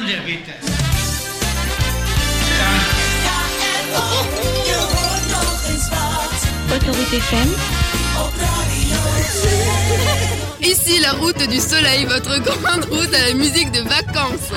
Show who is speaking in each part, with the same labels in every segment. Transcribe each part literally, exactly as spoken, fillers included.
Speaker 1: Ende, bitte.
Speaker 2: Autorité F M.
Speaker 3: Ici la route du soleil, votre grande route à la musique de vacances.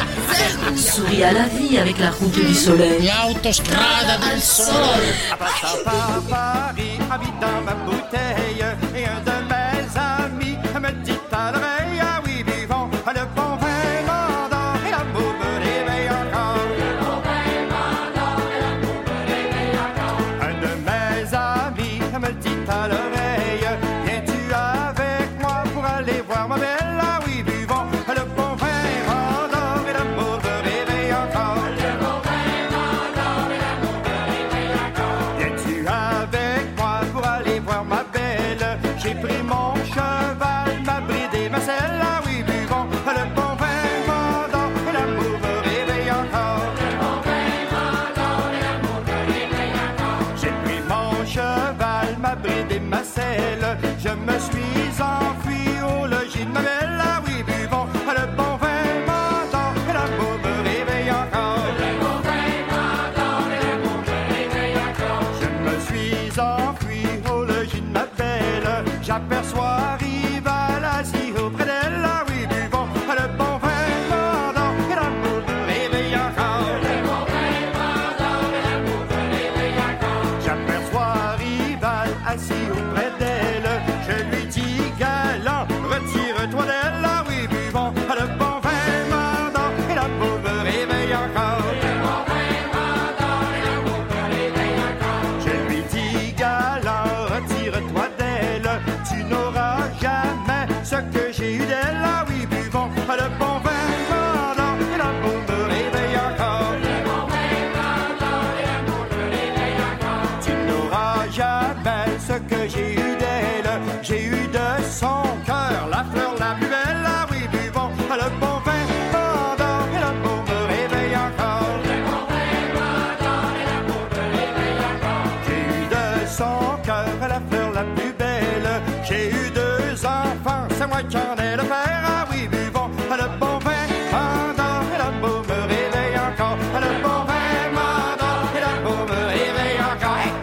Speaker 4: Souris à la vie avec la route du soleil.
Speaker 1: L'autostrada del sole.
Speaker 5: Passant par Paris, habitant ma bouteille, et un de mes amis me dit à l'oreille, ah oui, vivons le bon vin mandant, et l'amour me réveille encore. Le bon vin mandant, et l'amour me réveille encore. Un de mes amis me dit à l'oreille, viens-tu avec moi pour aller voir ma belle, ah oui, vivons le bon vin mandant, et l'amour me réveille encore. Le bon vin mandant, et l'amour me réveille encore. Viens-tu avec moi pour aller voir ma belle? J'ai pris mon cheval, ma bride et ma selle, ah oui, buvons le bon vin mandant, et l'amour me réveille encore. Le bon vin mandant, et l'amour me réveille encore. J'ai pris mon cheval, ma bride et ma selle, je me suis enfui au logis de ma belle, ah oui, buvons le bon vin mandant, et l'amour me réveille encore. Le bon vin mandant, et l'amour me réveille encore. Je me suis enfui au logis de ma belle, j'aperçois Rival assis auprès d'elle, ah oui, buvons le bon vin mandant, et l'amour me réveille encore. Le bon vin mandant, et l'amour me réveille encore. J'aperçois Rival assis auprès d'elle, je lui dis galant, retire-toi d'elle, ah oui, buvons le bon vin mandant, et l'amour me réveille encore. Le bon vin mandant, et l'amour me réveille encore. Je lui dis galant, retire-toi d'elle, tu n'auras jamais ce que j'ai eu d'elle, ah oui, buvons le bon vin mandant, et l'amour me réveille encore. Le bon vin mandant, et l'amour me réveille encore. Tu n'auras jamais ce que j'ai eu d'elle, j'ai eu de son cœur la fleur la plus belle, ah oui, buvons le bon vin mandant, et l'amour me réveille encore. Le bon vin mandant, et l'amour me réveille encore. J'ai eu de son cœur la fleur la plus belle, j'ai eu deux enfants, c'est moi qui en ai le père, ah oui, buvons le bon vin mandant, et l'amour me réveille encore. Le bon vin mandant, et l'amour me réveille encore. Hey.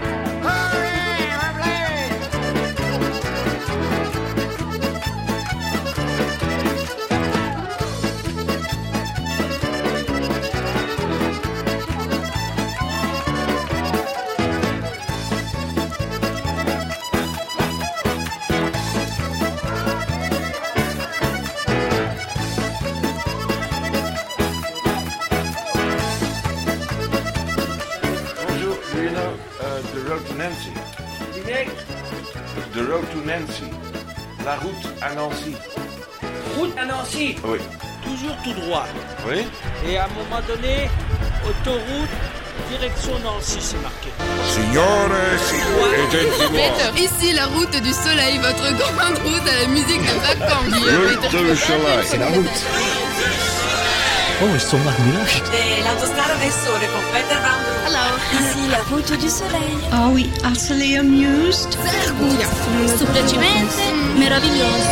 Speaker 6: Bonjour, do you know uh, the road to Nancy? The road to Nancy. La route à Nancy.
Speaker 7: Route à Nancy,
Speaker 6: Oui.
Speaker 7: toujours tout droit.
Speaker 6: Oui?
Speaker 7: Et à un moment donné, autoroute, direction Nancy, c'est marqué.
Speaker 6: Signore e
Speaker 3: Peter, ici la route du soleil, votre grande route à la musique de vacances.
Speaker 6: Route du soleil.
Speaker 8: C'est la route. Oh, is zondagmiddag.
Speaker 4: L'autostrada del sole con Peter Van Broek.
Speaker 3: Hallo.
Speaker 2: Ici la route du soleil.
Speaker 9: Are we utterly amused?
Speaker 2: Semplicemente meraviglioso.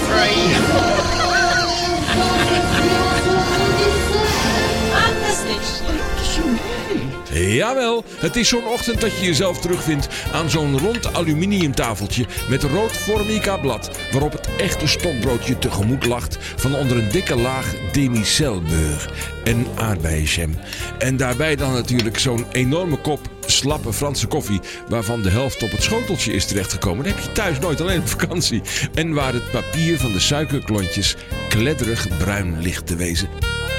Speaker 10: Jawel, het is zo'n ochtend dat je jezelf terugvindt aan zo'n rond aluminiumtafeltje met rood formica-blad waarop het echte stokbroodje tegemoet lacht van onder een dikke laag demi-sel-beur en aardbeienjam. En daarbij dan natuurlijk zo'n enorme kop slappe Franse koffie waarvan de helft op het schoteltje is terechtgekomen. Dat heb je thuis nooit alleen op vakantie. En waar het papier van de suikerklontjes kledderig bruin ligt te wezen.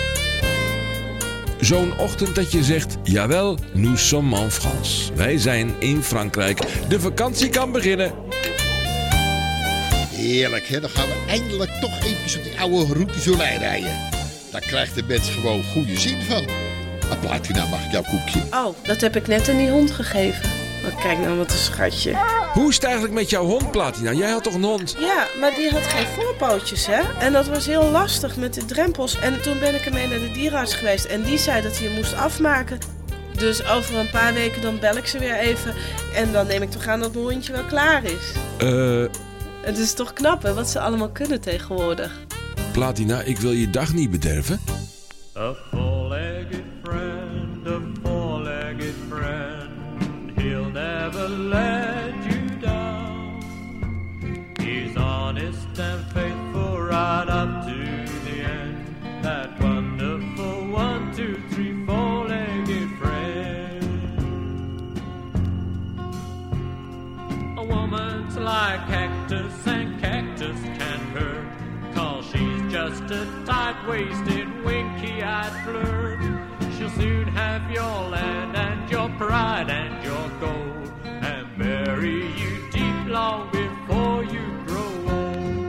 Speaker 10: Zo'n ochtend dat je zegt, jawel, nous sommes en France. Wij zijn in Frankrijk. De vakantie kan beginnen.
Speaker 11: Heerlijk, hè? Dan gaan we eindelijk toch eventjes op die oude route du soleil rijden. Daar krijgt de mens gewoon goede zin van. Ah, Platina, mag ik jouw koekje?
Speaker 12: Oh, dat heb ik net aan die hond gegeven. Oh, kijk nou, wat een schatje.
Speaker 10: Hoe is het eigenlijk met jouw hond, Platina? Jij had toch een hond?
Speaker 12: Ja, maar die had geen voorpootjes, hè? En dat was heel lastig met de drempels. En toen ben ik ermee naar de dierenarts geweest. En die zei dat hij hem moest afmaken. Dus over een paar weken dan bel ik ze weer even. En dan neem ik toch aan dat mijn hondje wel klaar is.
Speaker 10: Eh...
Speaker 12: Het is toch knap, hè, wat ze allemaal kunnen tegenwoordig.
Speaker 10: Platina, ik wil je dag niet bederven.
Speaker 13: A four-legged friend, a four-legged friend, he'll never let you down. He's honest and faithful right up to the end. That wonderful one, two, three, four-legged friend. A woman's like cactus and cactus can hurt, 'cause she's just a tight-waisted, winky-eyed flirt. She'll soon have your land and your pride and your gold, and bury you deep long before you grow old.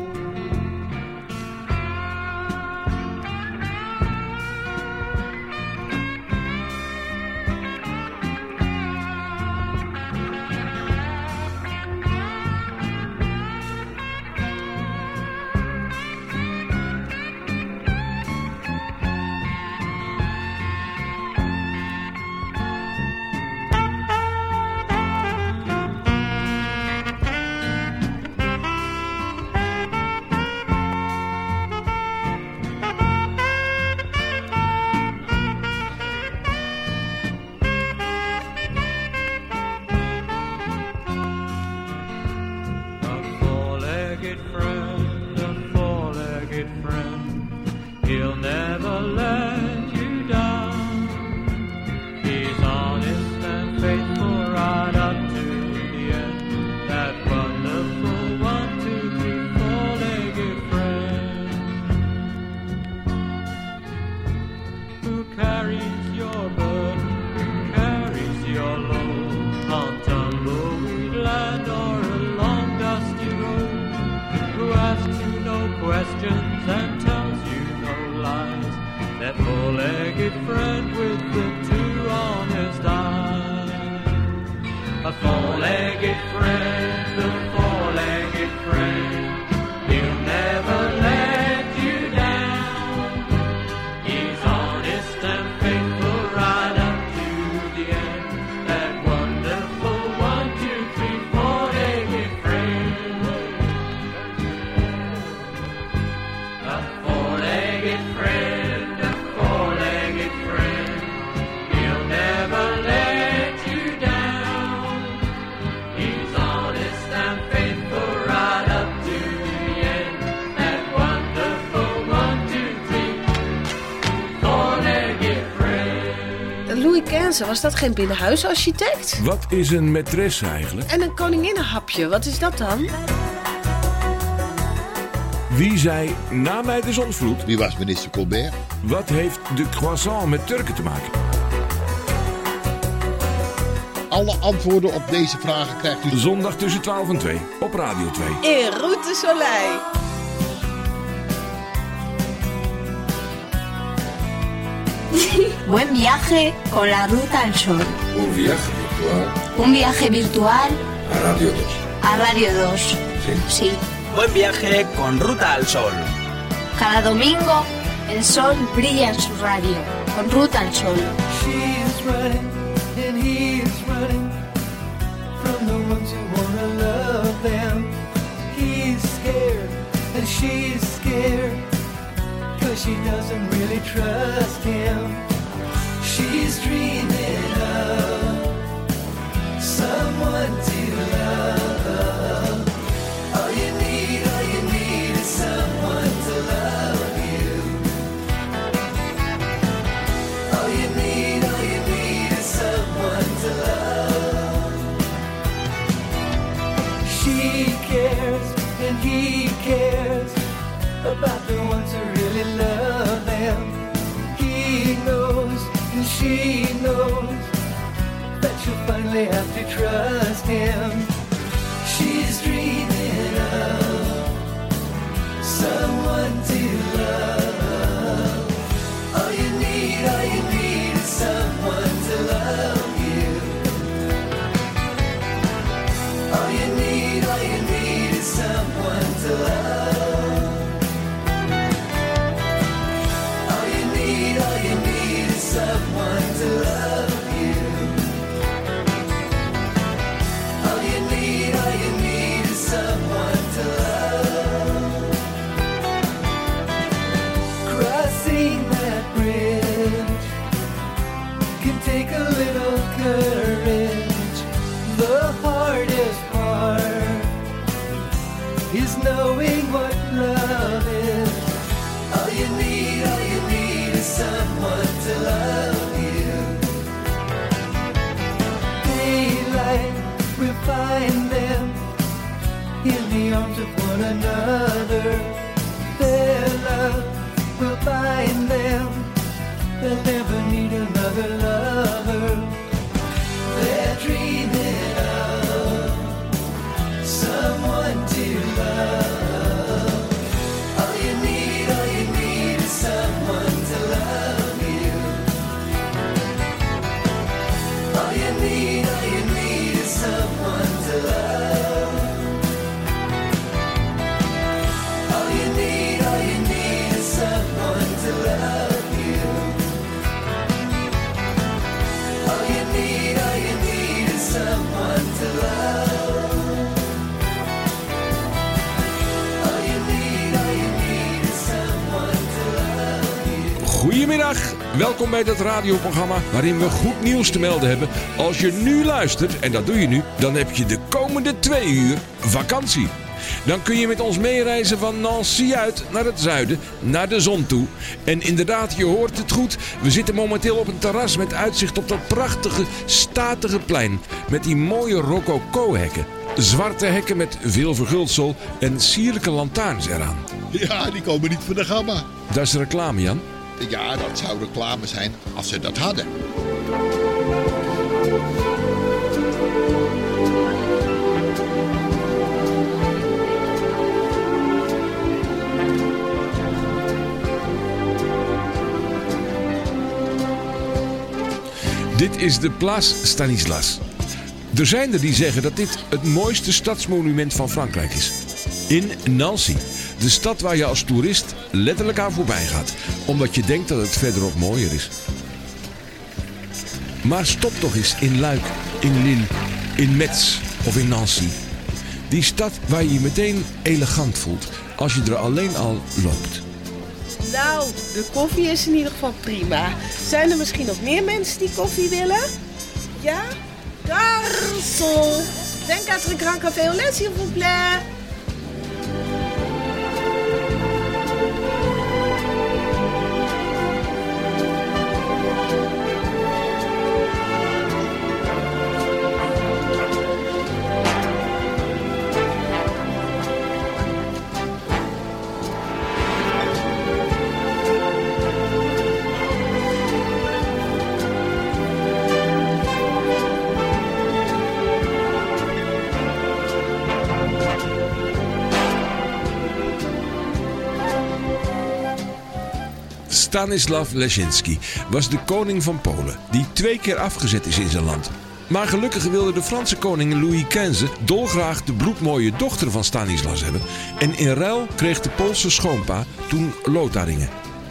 Speaker 13: He'll never let you down. He's honest and faithful right up to the end. That wonderful one, two, three, four-legged friend who carries your burden, who carries your load on tumbleweed land or along dusty road, who asks you no questions and tells you lies. That four-legged friend with the two honest eyes. A four-legged friend, a four-legged friend, he'll never let you down. He's honest and faithful right up to the end. That wonderful one, two, three, four-legged friend. A four-legged friend, a four-legged friend, he'll never let you down. He's honest and faithful right up to the end. That wonderful one, two, three, four-legged friend.
Speaker 12: Louis Quinze, was dat geen binnenhuisarchitect?
Speaker 10: Wat is een maîtresse eigenlijk?
Speaker 12: En een koninginnenhapje, wat is dat dan?
Speaker 10: Wie zei na mij de zonsvloed?
Speaker 11: Wie was minister Colbert?
Speaker 10: Wat heeft de croissant met Turken te maken?
Speaker 11: Alle antwoorden op deze vragen krijgt u
Speaker 10: zondag tussen twaalf en twee op Radio twee.
Speaker 12: In Route Soleil.
Speaker 2: Buen viaje con la Ruta al Sol.
Speaker 6: Un viaje virtual.
Speaker 2: Un viaje virtual
Speaker 6: A Radio dos.
Speaker 2: a Radio dos.
Speaker 6: Sí.
Speaker 2: Sí.
Speaker 14: Buen viaje con Ruta al Sol.
Speaker 2: Cada domingo el sol brilla en su radio con Ruta al Sol.
Speaker 15: She's running and he's running from the ones who wanna love them. He's scared and she's scared 'cause she doesn't really trust him. She's dreaming of someone to love. All you need, all you need is someone to love you. All you need, all you need is someone to love. She cares and he cares about the ones who really love them. He knows and she knows that she'll finally have to trust him. She's dreaming of someone to love. All you need, all you need is someone to love you. All you need, all you need is someone to love. All you need, all you need is someone to love you. All you need, all you need is someone to love. Crossing that bridge needed someone to love you. Daylight will find them in the arms of one another. Their love will bind them. They'll never need another lover. They're dreaming of someone to love. All you need, all you need is someone to love you. All you need, all you need is someone to love. All you need, all you need is someone to love you. All you need, all you need is someone to love. All you need, all you need is someone to love you.
Speaker 10: Goedemiddag, welkom bij het radioprogramma waarin we goed nieuws te melden hebben. Als je nu luistert, en dat doe je nu, dan heb je de komende twee uur vakantie. Dan kun je met ons meereizen van Nancy uit naar het zuiden, naar de zon toe. En inderdaad, je hoort het goed, we zitten momenteel op een terras met uitzicht op dat prachtige, statige plein. Met die mooie rococo-hekken. Zwarte hekken met veel verguldsel en sierlijke lantaarns eraan.
Speaker 11: Ja, die komen niet van de gamma.
Speaker 10: Dat is reclame, Jan.
Speaker 11: Ja, dat zou reclame zijn als ze dat hadden.
Speaker 10: Dit is de Place Stanislas. Er zijn er die zeggen dat dit het mooiste stadsmonument van Frankrijk is. In Nancy, de stad waar je als toerist letterlijk aan voorbij gaat, omdat je denkt dat het verderop mooier is. Maar stop toch eens in Luik, in Lille, in Metz of in Nancy. Die stad waar je je meteen elegant voelt als je er alleen al loopt.
Speaker 12: Nou, de koffie is in ieder geval prima. Zijn er misschien nog meer mensen die koffie willen? Ja? Garçon! Denk à un grand café au lait, s'il vous plaît.
Speaker 10: Stanislaw Leszczynski was de koning van Polen, die twee keer afgezet is in zijn land. Maar gelukkig wilde de Franse koning Louis quinze dolgraag de bloedmooie dochter van Stanislas hebben. En in ruil kreeg de Poolse schoonpa toen Lotharingen.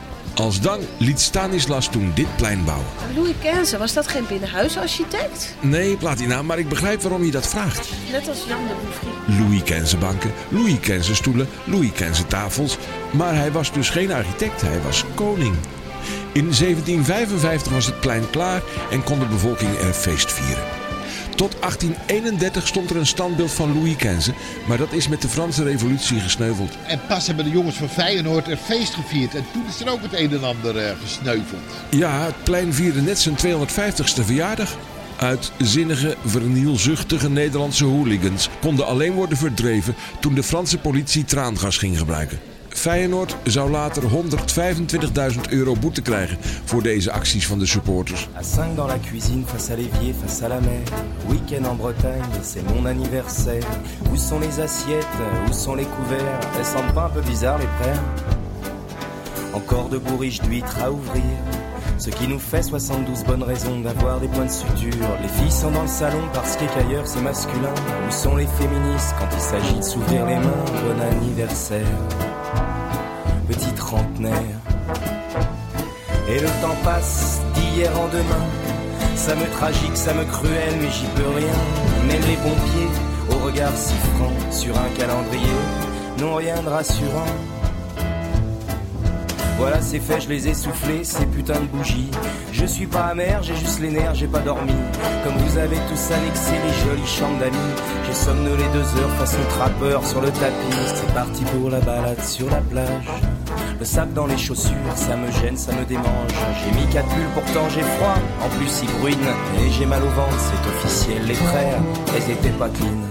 Speaker 10: Als dank liet Stanislas toen dit plein bouwen.
Speaker 12: Louis quinze, was dat geen binnenhuisarchitect?
Speaker 10: Nee, Platina, maar ik begrijp waarom je dat vraagt.
Speaker 12: Net als Jan de Bouffry.
Speaker 10: Louis quinze banken, Louis quinze stoelen, Louis quinze tafels. Maar hij was dus geen architect, hij was koning. In zeventien vijfenvijftig was het plein klaar en kon de bevolking er feest vieren. Tot achttien eenendertig stond er een standbeeld van Louis quinze, maar dat is met de Franse revolutie gesneuveld.
Speaker 11: En pas hebben de jongens van Feyenoord er feest gevierd en toen is er ook het een en ander uh, gesneuveld.
Speaker 10: Ja, het plein vierde net zijn tweehonderdvijftigste verjaardag. Uitzinnige, vernielzuchtige Nederlandse hooligans konden alleen worden verdreven toen de Franse politie traangas ging gebruiken. Feyenoord zou later honderdvijfentwintigduizend euro boete krijgen voor deze acties van de supporters.
Speaker 16: À cinq dans la cuisine, face à l'évier, face à la mer. Week-end en Bretagne, c'est mon anniversaire. Où sont les assiettes, où sont les couverts? Elles semblent pas un peu bizarres les frères? Encore de bourriches d'huîtres à ouvrir. Ce qui nous fait soixante-douze bonnes raisons d'avoir des points de suture. Les filles sont dans le salon parce qu'ailleurs c'est masculin. Où sont les féministes quand il s'agit de s'ouvrir les mains? Bon anniversaire, petit trentenaire. Et le temps passe d'hier en demain. Ça me tragique, ça me cruel, mais j'y peux rien. Mais les pompiers, au regard si franc, sur un calendrier, n'ont rien de rassurant. Voilà, c'est fait, je les ai soufflés, ces putains de bougies. Je suis pas amer, j'ai juste les nerfs, j'ai pas dormi. Comme vous avez tous annexé les jolies chambres d'amis, j'ai somnolé deux heures façon trappeur sur le tapis. C'est parti pour la balade sur la plage. Le sable dans les chaussures, ça me gêne, ça me démange. J'ai mis quatre bulles, pourtant j'ai froid. En plus il bruine et j'ai mal au ventre, c'est officiel. Les frères, elles étaient pas clean.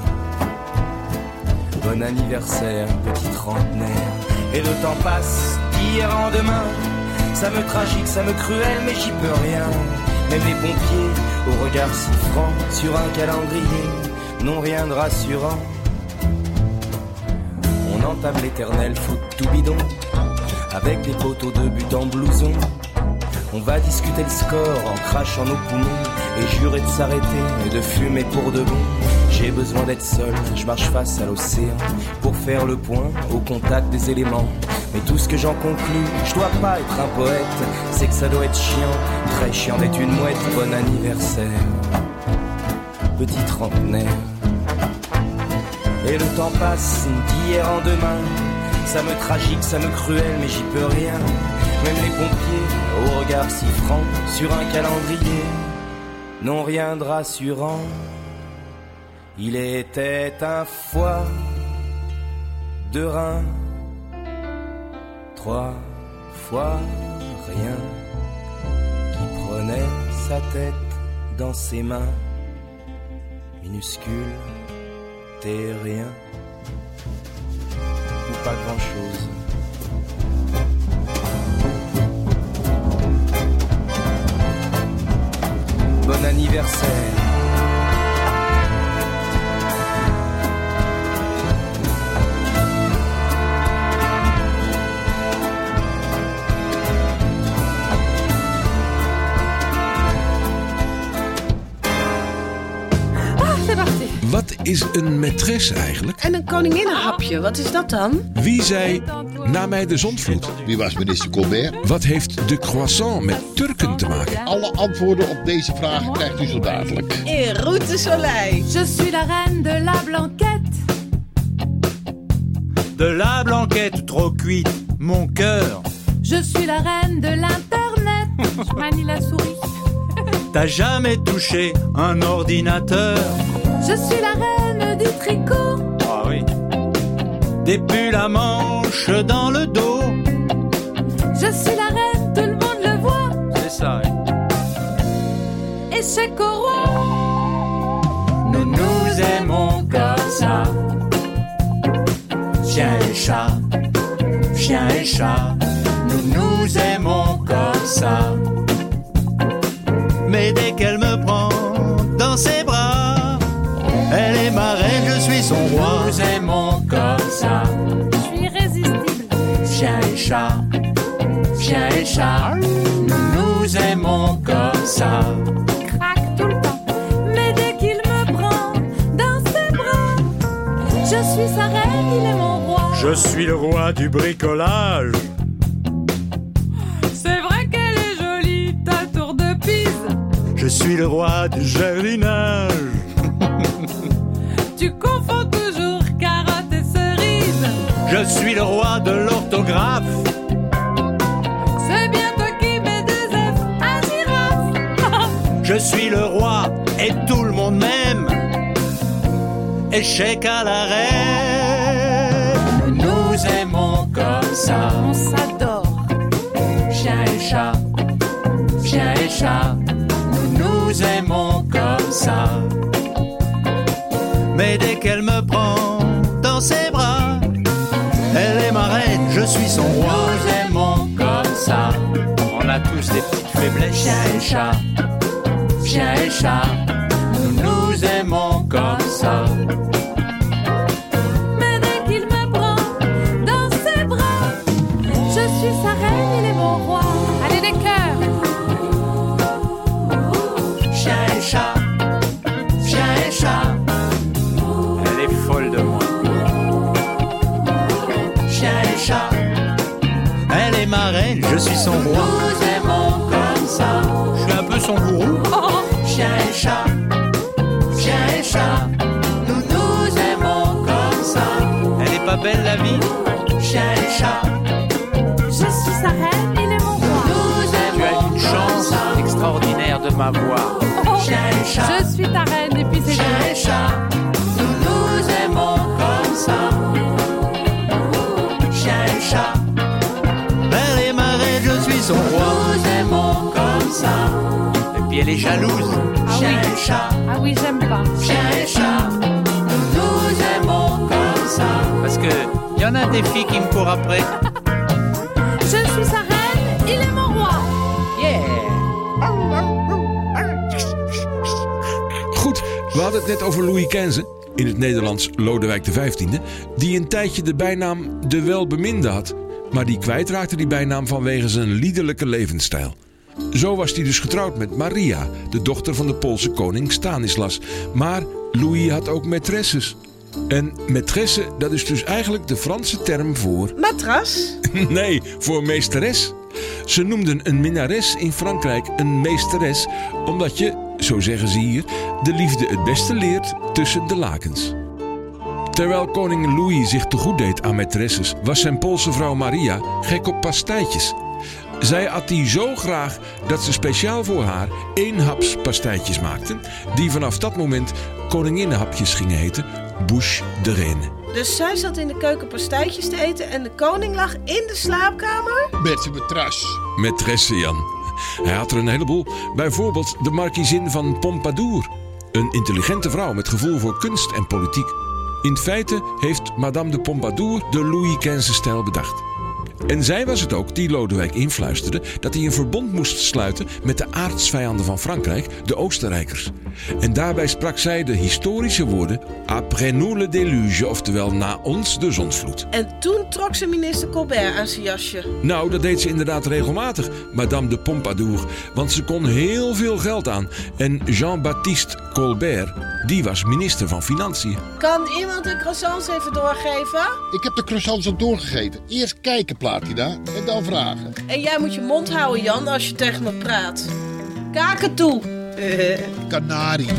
Speaker 16: Bon anniversaire, petit trentenaire. Et le temps passe, d'hier en demain. Ça me tragique, ça me cruel, mais j'y peux rien. Même les pompiers, au regard si franc, sur un calendrier, n'ont rien de rassurant. On entame l'éternel foot tout bidon, avec des poteaux de but en blouson. On va discuter le score en crachant nos poumons et jurer de s'arrêter et de fumer pour de bon. J'ai besoin d'être seul, je marche face à l'océan pour faire le point au contact des éléments. Mais tout ce que j'en conclus, je dois pas être un poète, c'est que ça doit être chiant, très chiant d'être une mouette. Bon anniversaire, petit trentenaire. Et le temps passe d'hier en demain. Ça me tragique, ça me cruel, mais j'y peux rien. Même les pompiers, au regard si franc, sur un calendrier, n'ont rien de rassurant. Il était un foie de rein, trois fois rien, qui prenait sa tête dans ses mains, minuscule, terrien, ou pas grand-chose. Bon anniversaire.
Speaker 10: Wat is een maîtresse eigenlijk?
Speaker 12: En een koninginnenhapje, wat is dat dan?
Speaker 10: Wie zei, na mij de zondvloed?
Speaker 11: Wie was minister Colbert?
Speaker 10: Wat heeft de croissant met Turken te maken?
Speaker 11: Alle antwoorden op deze vragen krijgt u zo dadelijk.
Speaker 12: In Route Soleil.
Speaker 17: Je suis la reine de la blanquette.
Speaker 18: De la blanquette trop cuite, mon cœur.
Speaker 17: Je suis la reine de l'internet. Je manie la souris.
Speaker 18: T'as jamais touché un ordinateur?
Speaker 17: Je suis la reine du tricot.
Speaker 18: Ah oui. Des pulls à manches dans le dos.
Speaker 17: Je suis la reine, tout le monde le voit.
Speaker 18: C'est ça, oui.
Speaker 17: Échec au roi.
Speaker 13: Nous nous aimons comme ça. Chien et chat, chien et chat. Nous nous aimons comme ça.
Speaker 18: Mais dès qu'elle me prend dans ses bras, elle est ma reine, je suis son roi.
Speaker 13: Nous aimons comme ça.
Speaker 17: Je suis irrésistible.
Speaker 13: Chien et chat, chien et chat. Nous nous aimons comme ça.
Speaker 17: Il craque tout le temps. Mais dès qu'il me prend dans ses bras, je suis sa reine, il est mon roi.
Speaker 18: Je suis le roi du bricolage.
Speaker 17: C'est vrai qu'elle est jolie, ta tour de Pise.
Speaker 18: Je suis le roi du jardinage.
Speaker 17: Tu confonds toujours carottes et cerises.
Speaker 18: Je suis le roi de l'orthographe.
Speaker 17: C'est bien toi qui mets des F à girafe.
Speaker 18: Je suis le roi et tout le monde m'aime. Échec à la reine.
Speaker 13: Nous nous aimons comme ça.
Speaker 17: On s'adore.
Speaker 13: Chien et chat, chien et chat. Nous nous aimons comme ça.
Speaker 18: Mais dès qu'elle me prend dans ses bras, elle est ma reine, je suis son roi.
Speaker 13: Nous aimons comme ça.
Speaker 18: On a tous des petites faiblesses.
Speaker 13: Chien et chat, chien et chat. Nous nous aimons comme ça.
Speaker 17: Mais dès qu'il me prend dans ses bras, je suis sa reine, il est mon roi. Allez les cœurs.
Speaker 13: Chien et chat, chien et chat.
Speaker 18: Elle est folle de moi.
Speaker 13: Chien et chat.
Speaker 18: Elle est ma reine, je suis son roi.
Speaker 13: Nous aimons comme ça.
Speaker 18: Je suis un peu son gourou.
Speaker 17: Oh.
Speaker 13: Chien et chat, chien et chat. Nous nous aimons comme ça.
Speaker 18: Elle est pas belle la vie?
Speaker 13: Chien et chat.
Speaker 17: Je suis sa reine, il est mon roi.
Speaker 13: Nous
Speaker 18: Tu as
Speaker 13: aimons
Speaker 18: une chance
Speaker 13: comme ça.
Speaker 18: extraordinaire de m'avoir.
Speaker 17: Oh.
Speaker 13: Chien et chat.
Speaker 17: Je suis ta reine et puis c'est
Speaker 13: Chien
Speaker 17: tout.
Speaker 13: et chat. Nous nous aimons comme ça. Chien et chat.
Speaker 15: nous aimons comme ça.
Speaker 18: Et puis elle est jalouse.
Speaker 17: Ah
Speaker 15: Chien
Speaker 17: oui.
Speaker 15: et chat,
Speaker 17: Ah oui, j'aime pas.
Speaker 15: chien et chat, nous nous aimons comme ça.
Speaker 18: Parce que y en a des filles qui me courent après.
Speaker 17: Je suis sa reine, il est mon roi.
Speaker 10: Goed, we hadden het net over Louis quinze, in het Nederlands Lodewijk de vijftiende, die een tijdje de bijnaam de Welbeminde had, maar die kwijtraakte die bijnaam vanwege zijn liederlijke levensstijl. Zo was hij dus getrouwd met Maria, de dochter van de Poolse koning Stanislas. Maar Louis had ook maîtresses. En maîtresse, dat is dus eigenlijk de Franse term voor...
Speaker 12: Matras?
Speaker 10: Nee, voor meesteres. Ze noemden een minnares in Frankrijk een meesteres, omdat je, zo zeggen ze hier, de liefde het beste leert tussen de lakens. Terwijl koning Louis zich te goed deed aan maîtresses, was zijn Poolse vrouw Maria gek op pastijtjes. Zij at die zo graag dat ze speciaal voor haar eenhaps pastijtjes maakten, die vanaf dat moment koninginnenhapjes gingen heten, bouche de reine.
Speaker 12: Dus zij zat in de keuken pastijtjes te eten en de koning lag in de slaapkamer?
Speaker 11: Met zijn matras.
Speaker 10: Maîtresse Jan. Hij had er een heleboel. Bijvoorbeeld de markiezin van Pompadour. Een intelligente vrouw met gevoel voor kunst en politiek. In feite heeft Madame de Pompadour de Louis quinze-stijl bedacht. En zij was het ook die Lodewijk influisterde dat hij een verbond moest sluiten met de aardsvijanden van Frankrijk, de Oostenrijkers. En daarbij sprak zij de historische woorden après nous le déluge, oftewel na ons de zondvloed.
Speaker 12: En toen trok ze minister Colbert aan zijn jasje.
Speaker 10: Nou, dat deed ze inderdaad regelmatig, Madame de Pompadour, want ze kon heel veel geld aan. En Jean-Baptiste Colbert, die was minister van Financiën.
Speaker 12: Kan iemand de croissants even doorgeven?
Speaker 11: Ik heb de croissants al doorgegeten. Eerst kijken, Platina, en dan vragen.
Speaker 12: En jij moet je mond houden, Jan, als je tegen me praat. Kaken toe.
Speaker 11: Kanarie.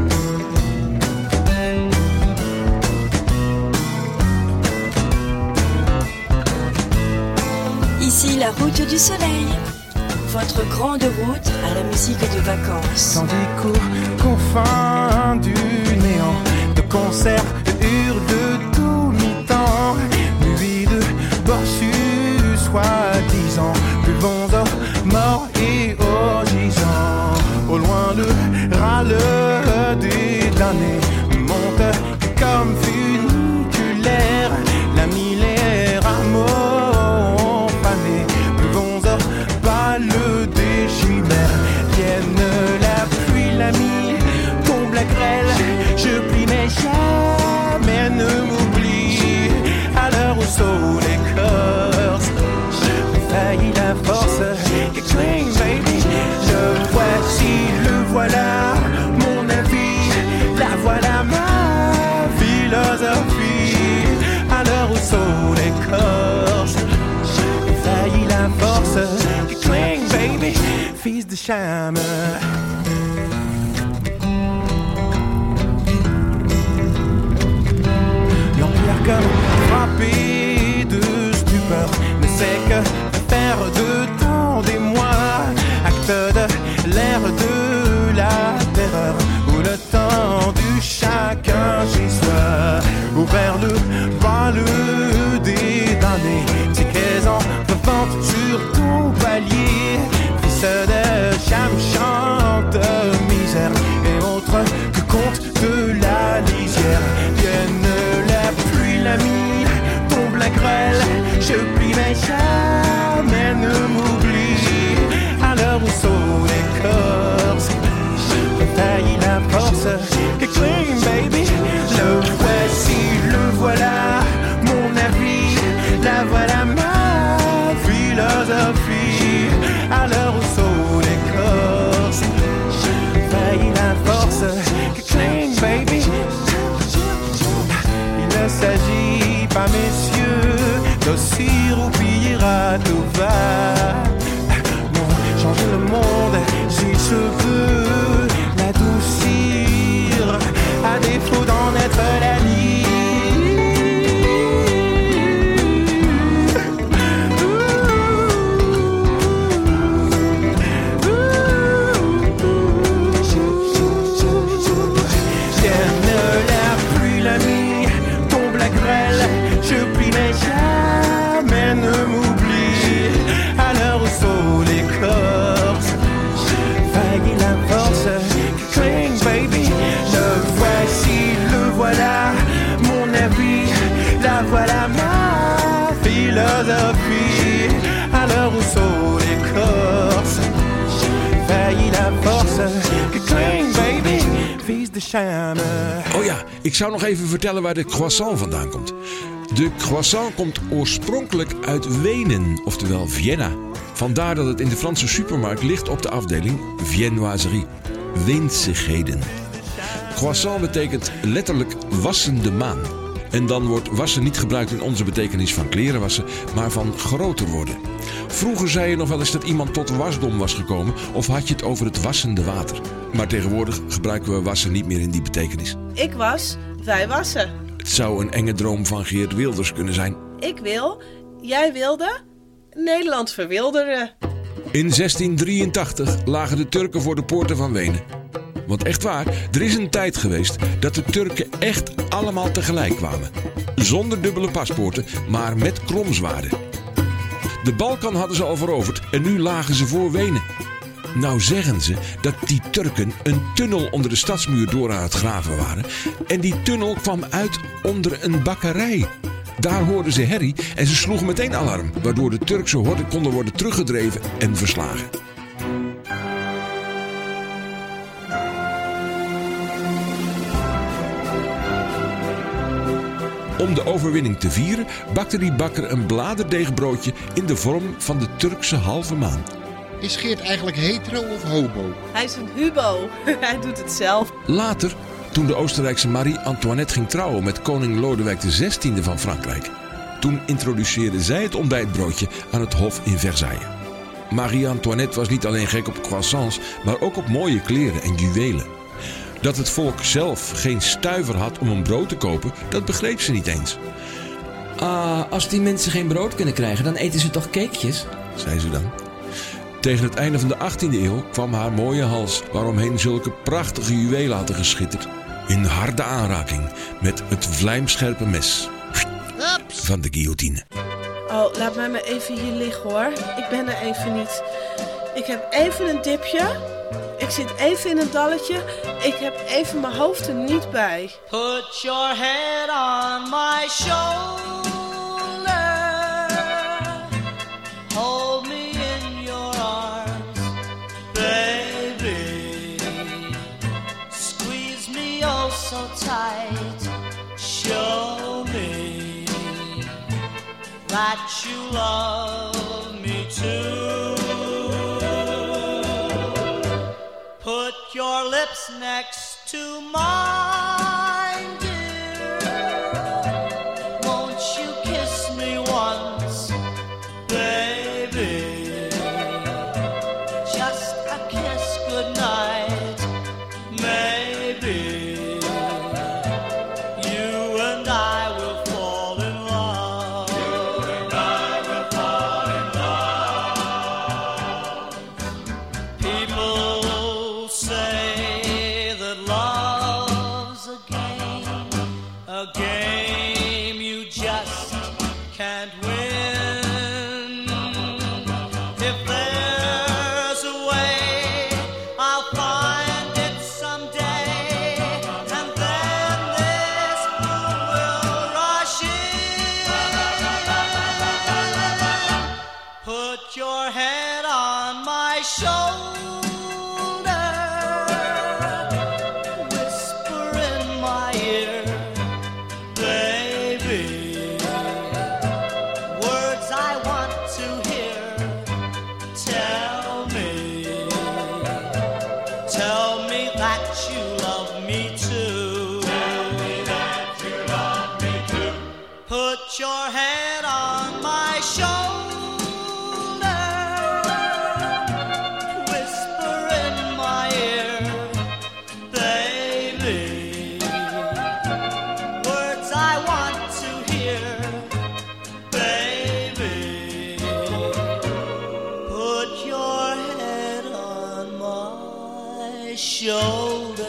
Speaker 4: Ici la route du soleil, votre grande route à la musique de vacances.
Speaker 19: Dans des cours confins du néant, de concerts, de hurles de tout mi-temps, nuit de bossus soi-disant, buvons aux morts et aux gisants. Au loin le râle des damnés monte comme funiculaire, la mille rameaux fanés, buvons aux balles des chimères. Vienne la pluie, l'ami, tombe la grêle, je plie mais jamais ne m'oublie. À l'heure où sautent les corses, faillit la force, que cling baby, le voici, le voilà, mon avis, la voilà ma philosophie. À l'heure où sautent les corses, faillit la force, que cling baby, fils de charme. L'empire comme frappé de stupeur ne sait que faire de temps des mois, acte de l'ère de la terreur, où le temps du chacun chez soi, ouvert le bal des damnés, tickets en revente sur ton palier, fils de cham chante misère et autres que compte de la lisière. Vienne la pluie, l'ami, tombe la grêle, je plie mais jamais ne m'oublie. À l'heure où sautent les corses, faillit la force, que cling baby, le voici, le voilà, mon avis, la voilà ma philosophie. À l'heure où sautent les corses, faillit la force, que cling baby. Il ne s'agit pas, messieurs, d'ossir ou piller à tout va. Non, changer le monde, si je veux l'adoucir, à défaut d'en être la lie. Je plie mais jamais ne m'oublie. À l'heure où sautent les corps, chaîne.
Speaker 10: Oh ja, ik zou nog even vertellen waar de croissant vandaan komt. De croissant komt oorspronkelijk uit Wenen, oftewel Vienna. Vandaar dat het in de Franse supermarkt ligt op de afdeling viennoiserie, weensigheden. Croissant betekent letterlijk wassende maan. En dan wordt wassen niet gebruikt in onze betekenis van kleren wassen, maar van groter worden. Vroeger zei je nog wel eens dat iemand tot wasdom was gekomen, of had je het over het wassende water. Maar tegenwoordig gebruiken we wassen niet meer in die betekenis.
Speaker 12: Ik was, wij wassen.
Speaker 10: Het zou een enge droom van Geert Wilders kunnen zijn.
Speaker 12: Ik wil, jij wilde, Nederland verwilderen.
Speaker 10: In zestien drieëntachtig lagen de Turken voor de poorten van Wenen. Want echt waar, er is een tijd geweest dat de Turken echt allemaal tegelijk kwamen. Zonder dubbele paspoorten, maar met kromzwaarden. De Balkan hadden ze al veroverd en nu lagen ze voor Wenen. Nou zeggen ze dat die Turken een tunnel onder de stadsmuur door aan het graven waren. En die tunnel kwam uit onder een bakkerij. Daar hoorden ze herrie en ze sloegen meteen alarm, waardoor de Turkse horden konden worden teruggedreven en verslagen. Om de overwinning te vieren bakte die bakker een bladerdeegbroodje in de vorm van de Turkse halve maan.
Speaker 11: Is Geert eigenlijk hetero of homo?
Speaker 12: Hij is een hubo. Hij doet het zelf.
Speaker 10: Later, toen de Oostenrijkse Marie-Antoinette ging trouwen met koning Lodewijk de zestiende van Frankrijk, toen introduceerde zij het ontbijtbroodje aan het hof in Versailles. Marie-Antoinette was niet alleen gek op croissants, maar ook op mooie kleren en juwelen. Dat het volk zelf geen stuiver had om een brood te kopen, dat begreep ze niet eens.
Speaker 20: Ah, als die mensen geen brood kunnen krijgen, dan eten ze toch cakejes?
Speaker 10: Zei ze dan. Tegen het einde van de achttiende eeuw kwam haar mooie hals, waaromheen zulke prachtige juwelen hadden geschitterd, in harde aanraking met het vlijmscherpe mes van de guillotine.
Speaker 12: Oh, laat mij maar even hier liggen hoor. Ik ben er even niet. Ik heb even een dipje. Ik zit even in een dalletje. Ik heb even mijn hoofd er niet bij.
Speaker 15: Put your head on my shoulder. Hold me in your arms, baby. Squeeze me oh so tight. Show me that you love me too. Put your lips next to mine, dear. Won't you kiss me once, baby? Just a kiss goodnight, maybe. You and I will fall in love. You and I will fall in love. People say that love's a game, a game you just can't win. If there's a way, I'll find it someday, and then this moon will rush in. Put your head on my shoulder. Your head on my shoulder, whisper in my ear, baby, words I want to hear, baby, put your head on my shoulder.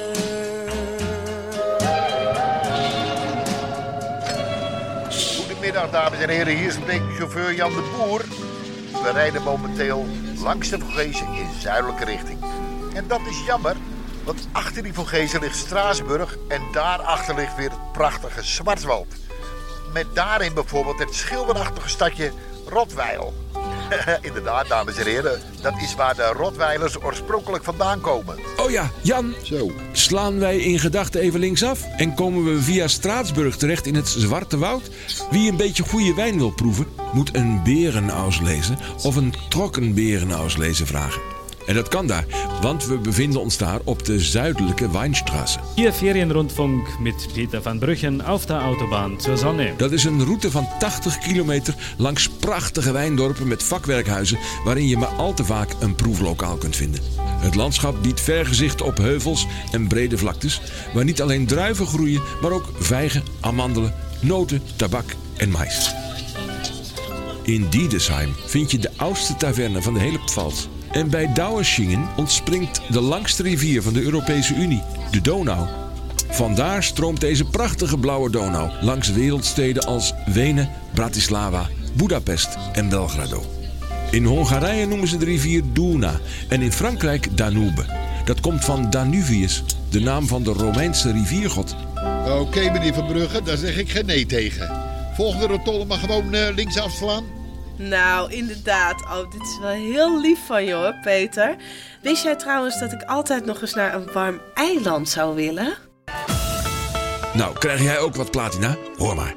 Speaker 11: Goedemiddag dames en heren, hier spreekt chauffeur Jan de Boer. We rijden momenteel langs de Vogezen in zuidelijke richting. En dat is jammer, want achter die Vogezen ligt Straatsburg en daarachter ligt weer het prachtige Schwarzwald. Met daarin bijvoorbeeld het schilderachtige stadje Rottweil. Inderdaad, dames en heren, dat is waar de Rottweilers oorspronkelijk vandaan komen.
Speaker 10: Oh Oh ja, Jan.
Speaker 11: Zo.
Speaker 10: Slaan wij in gedachten even linksaf en komen we via Straatsburg terecht in het Zwarte Woud? Wie een beetje goede wijn wil proeven, moet een berenauslezen of een trockenberenauslezen vragen. En dat kan daar, want we bevinden ons daar op de zuidelijke Weinstraße.
Speaker 21: Hier Ferienrundfunk met Peter van Bruggen auf der Autobahn zur Sonne.
Speaker 10: Dat is een route van tachtig kilometer langs prachtige wijndorpen met vakwerkhuizen waarin je maar al te vaak een proeflokaal kunt vinden. Het landschap biedt vergezichten op heuvels en brede vlaktes waar niet alleen druiven groeien, maar ook vijgen, amandelen, noten, tabak en mais. In Diedesheim vind je de oudste taverne van de hele Pfalz. En bij Dauerschingen ontspringt de langste rivier van de Europese Unie, de Donau. Vandaar stroomt deze prachtige blauwe Donau langs wereldsteden als Wenen, Bratislava, Budapest en Belgrado. In Hongarije noemen ze de rivier Duna en in Frankrijk Danube. Dat komt van Danuvius, de naam van de Romeinse riviergod.
Speaker 11: Oké, okay, meneer Van Brugge, daar zeg ik geen nee tegen. Volgende rotonde maar gewoon uh, links afslaan.
Speaker 12: Nou, inderdaad. Oh, dit is wel heel lief van je hoor, Peter. Wist jij trouwens dat ik altijd nog eens naar een warm eiland zou willen?
Speaker 10: Nou, krijg jij ook wat platina? Hoor maar.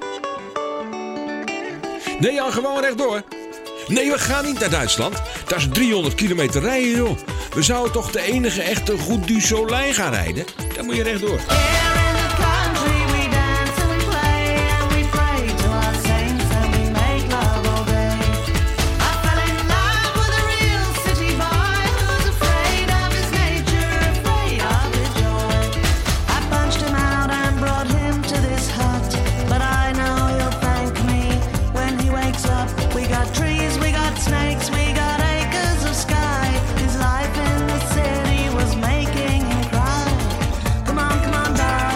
Speaker 10: Nee, Jan, gewoon rechtdoor. Nee, we gaan niet naar Duitsland. Dat is driehonderd kilometer rijden, joh. We zouden toch de enige echte Route du Soleil gaan rijden? Dan moet je rechtdoor.
Speaker 15: Come on, come on, darling.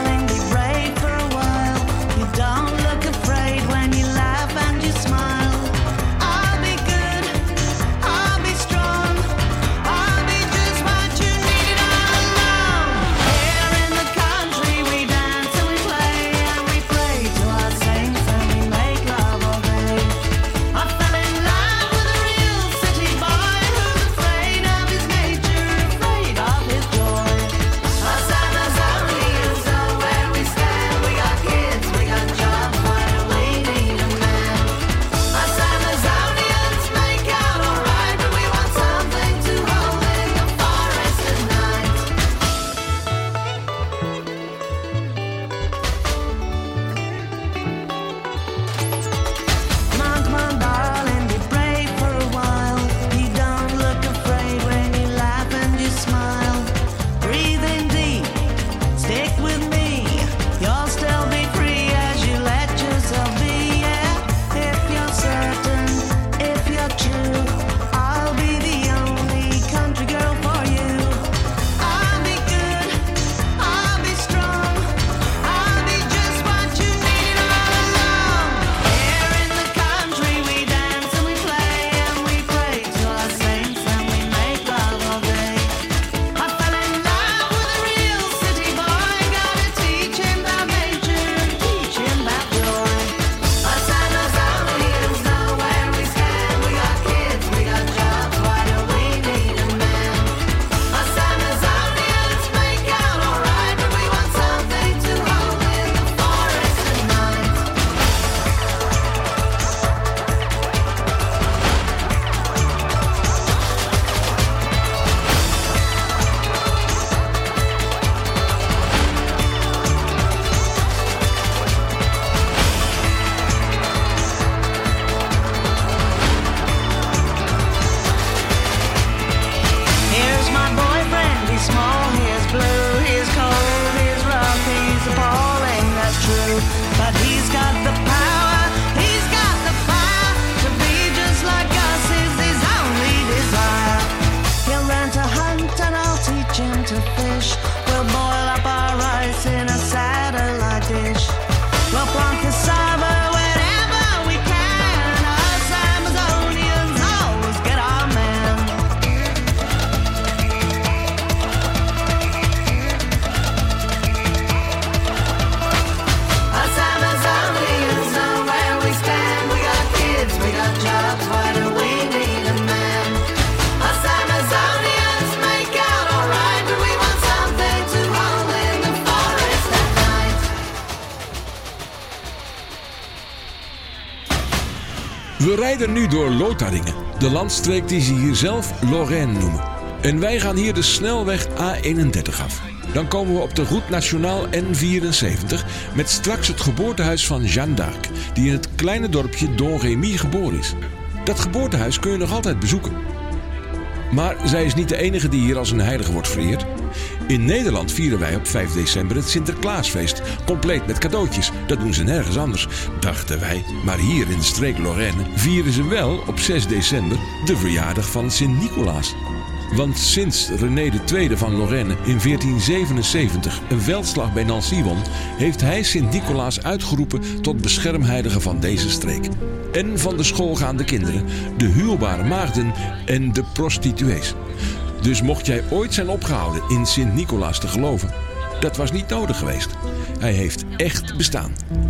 Speaker 10: We rijden nu door Lotharingen, de landstreek die ze hier zelf Lorraine noemen. En wij gaan hier de snelweg A eenendertig af. Dan komen we op de Route Nationale N vierenzeventig met straks het geboortehuis van Jeanne d'Arc, die in het kleine dorpje Don Rémy geboren is. Dat geboortehuis kun je nog altijd bezoeken. Maar zij is niet de enige die hier als een heilige wordt vereerd. In Nederland vieren wij op vijf december het Sinterklaasfeest, compleet met cadeautjes. Dat doen ze nergens anders, dachten wij. Maar hier in de streek Lorraine vieren ze wel op zes december de verjaardag van Sint-Nicolaas. Want sinds René de Tweede van Lorraine in veertien zevenenzeventig een veldslag bij Nancy won, heeft hij Sint-Nicolaas uitgeroepen tot beschermheilige van deze streek. En van de schoolgaande kinderen, de huwbare maagden en de prostituees. Dus mocht jij ooit zijn opgehouden in Sint-Nicolaas te geloven, dat was niet nodig geweest. Hij heeft echt bestaan.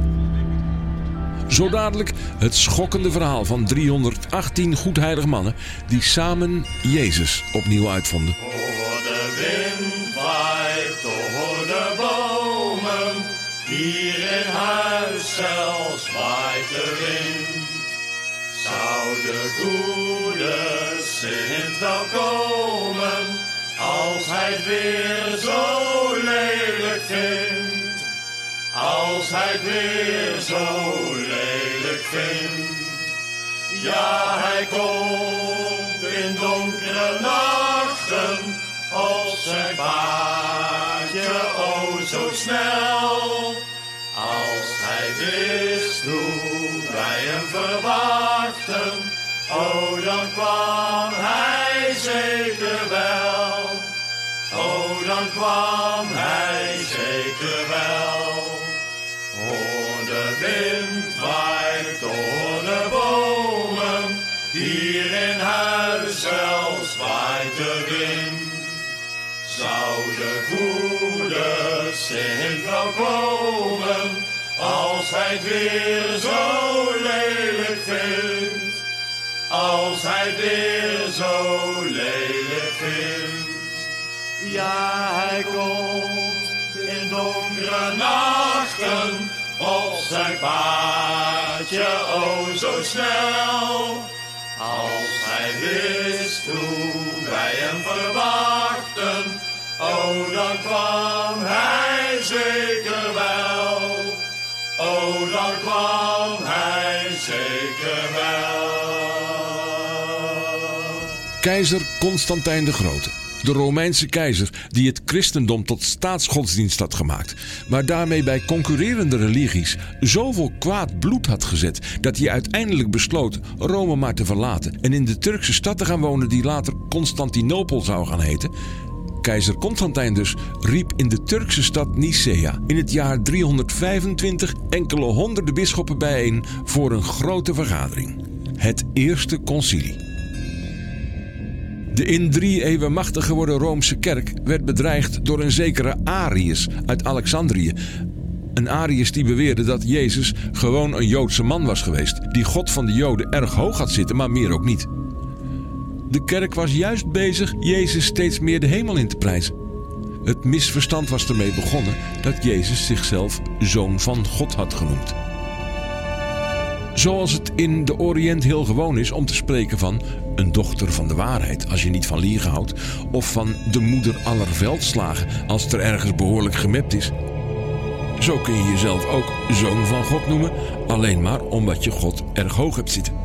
Speaker 10: Zo dadelijk het schokkende verhaal van driehonderdachttien goedheilige mannen die samen Jezus opnieuw uitvonden.
Speaker 1: Door de wind waait door de bomen, hier in huis zelfs waait de wind. Zou de goede Sint wel komen, als hij het weer zo lelijk vindt? Als hij het weer zo lelijk vindt. Ja, hij komt in donkere nachten op zijn paardje, oh zo snel. Als hij wist hoe wij hem verwachten, oh dan kwam hij zeker wel. Oh dan kwam hij zeker wel. Oh, de wind waait door de bomen, hier in huis zelfs waait de wind. Zou de goede Sint wel komen, als hij het weer zo lelijk vindt? Als hij het weer zo lelijk vindt. Ja, hij komt in donkere nachten op zijn paardje, oh zo snel. Als hij wist hoe wij hem verwachten, oh dan kwam hij zeker wel. Oh dan kwam hij zeker wel.
Speaker 10: Keizer Constantijn de Grote. De Romeinse keizer die het christendom tot staatsgodsdienst had gemaakt, maar daarmee bij concurrerende religies zoveel kwaad bloed had gezet dat hij uiteindelijk besloot Rome maar te verlaten en in de Turkse stad te gaan wonen die later Constantinopel zou gaan heten. Keizer Constantijn dus riep in de Turkse stad Nicea in het jaar driehonderdvijfentwintig enkele honderden bisschoppen bijeen voor een grote vergadering. Het eerste concilie. De in drie eeuwen machtig geworden Roomse kerk werd bedreigd door een zekere Arius uit Alexandrië. Een Arius die beweerde dat Jezus gewoon een Joodse man was geweest, die God van de Joden erg hoog had zitten, maar meer ook niet. De kerk was juist bezig Jezus steeds meer de hemel in te prijzen. Het misverstand was ermee begonnen dat Jezus zichzelf Zoon van God had genoemd. Zoals het in de Oriënt heel gewoon is om te spreken van een dochter van de waarheid als je niet van liegen houdt, of van de moeder aller veldslagen als het er ergens behoorlijk gemept is. Zo kun je jezelf ook Zoon van God noemen, alleen maar omdat je God erg hoog hebt zitten.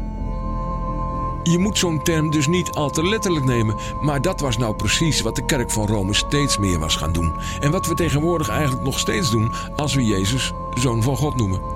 Speaker 10: Je moet zo'n term dus niet al te letterlijk nemen, maar dat was nou precies wat de kerk van Rome steeds meer was gaan doen. En wat we tegenwoordig eigenlijk nog steeds doen als we Jezus Zoon van God noemen.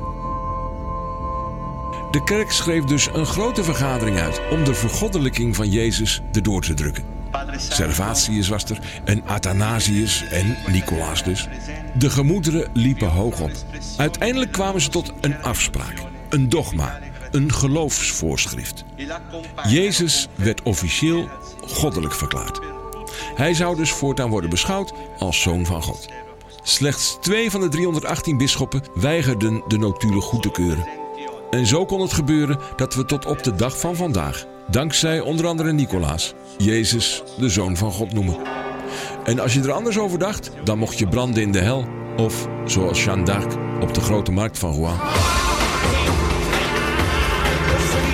Speaker 10: De kerk schreef dus een grote vergadering uit om de vergoddelijking van Jezus erdoor te drukken. Servatius was er en Athanasius en Nicolaas dus. De gemoederen liepen hoog op. Uiteindelijk kwamen ze tot een afspraak, een dogma, een geloofsvoorschrift. Jezus werd officieel goddelijk verklaard. Hij zou dus voortaan worden beschouwd als Zoon van God. Slechts twee van de driehonderdachttien bisschoppen weigerden de notulen goed te keuren. En zo kon het gebeuren dat we tot op de dag van vandaag, dankzij onder andere Nicolaas, Jezus de Zoon van God noemen. En als je er anders over dacht, dan mocht je branden in de hel. Of, zoals Jeanne d'Arc op de grote markt van Rouen.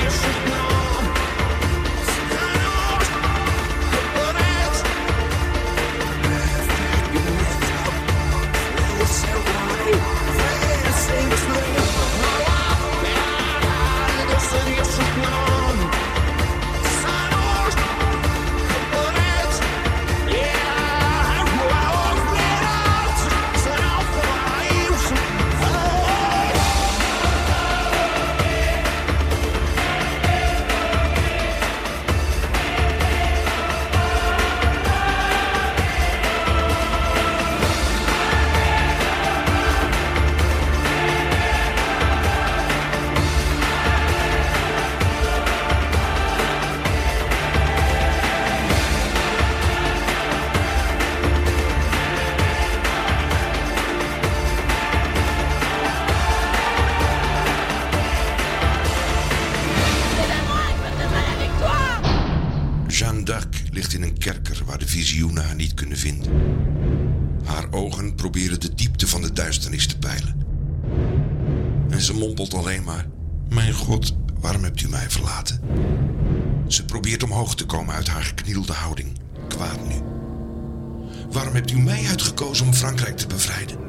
Speaker 5: visioenen haar niet kunnen vinden. Haar ogen proberen de diepte van de duisternis te peilen. En ze mompelt alleen maar: mijn God, waarom hebt u mij verlaten? Ze probeert omhoog te komen uit haar geknielde houding, kwaad nu. Waarom hebt u mij uitgekozen om Frankrijk te bevrijden?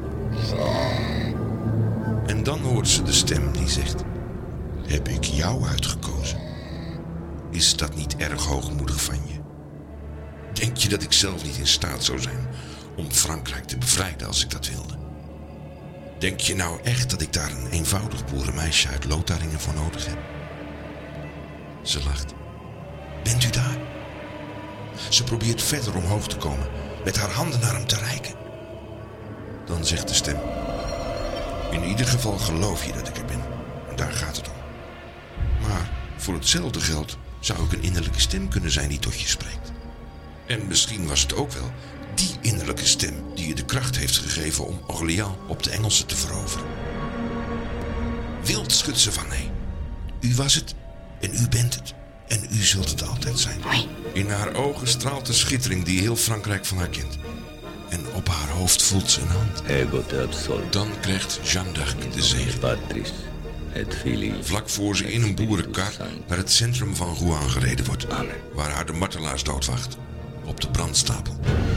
Speaker 5: En dan hoort ze de stem die zegt: heb ik jou uitgekozen? Is dat niet erg hoogmoedig van je? Denk je dat ik zelf niet in staat zou zijn om Frankrijk te bevrijden als ik dat wilde? Denk je nou echt dat ik daar een eenvoudig boerenmeisje uit Lotharingen voor nodig heb? Ze lacht. Bent u daar? Ze probeert verder omhoog te komen, met haar handen naar hem te reiken. Dan zegt de stem: in ieder geval geloof je dat ik er ben. En daar gaat het om. Maar voor hetzelfde geld zou ik een innerlijke stem kunnen zijn die tot je spreekt. En misschien was het ook wel die innerlijke stem die je de kracht heeft gegeven om Orléans op de Engelsen te veroveren. Wild schudt ze van nee. U was het en u bent het en u zult het altijd zijn. In haar ogen straalt de schittering die heel Frankrijk van haar kent. En op haar hoofd voelt ze een hand. Dan krijgt Jeanne d'Arc de zegen. Vlak voor ze in een boerenkar naar het centrum van Rouen gereden wordt, waar haar de martelaarsdood wacht, op de brandstapel.